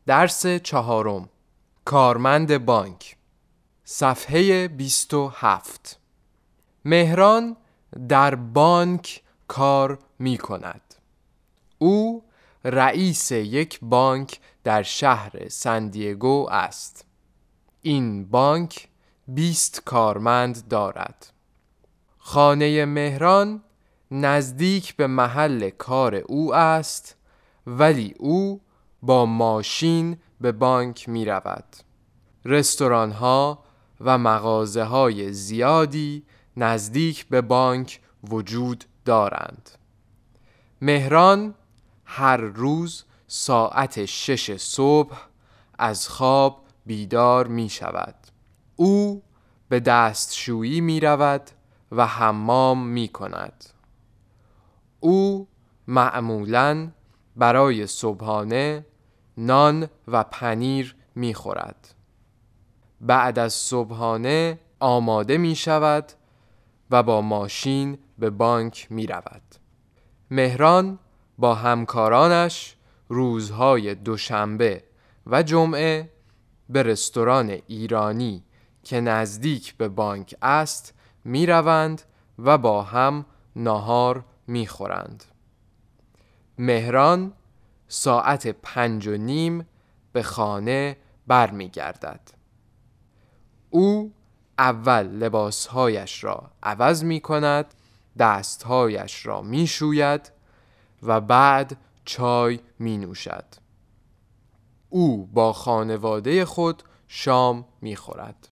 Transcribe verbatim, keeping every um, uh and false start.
درس چهارم. کارمند بانک. صفحه بیست و هفت. مهران در بانک کار می کند. او رئیس یک بانک در شهر سندیگو است. این بانک بیست کارمند دارد. خانه مهران نزدیک به محل کار او است، ولی او با ماشین به بانک می رود. رستوران ها و مغازه های زیادی نزدیک به بانک وجود دارند. مهران هر روز ساعت شش صبح از خواب بیدار می شود. او به دستشویی می رود و حمام می کند. او معمولاً برای صبحانه نان و پنیر می خورد. بعد از صبحانه آماده می شود و با ماشین به بانک می رود. مهران با همکارانش روزهای دوشنبه و جمعه به رستوران ایرانی که نزدیک به بانک است می روند و با هم ناهار می خورند. مهران ساعت پنج و نیم به خانه بر می گردد. او اول لباسهایش را عوض می کند، دستهایش را می شوید و بعد چای می نوشد. او با خانواده خود شام می خورد.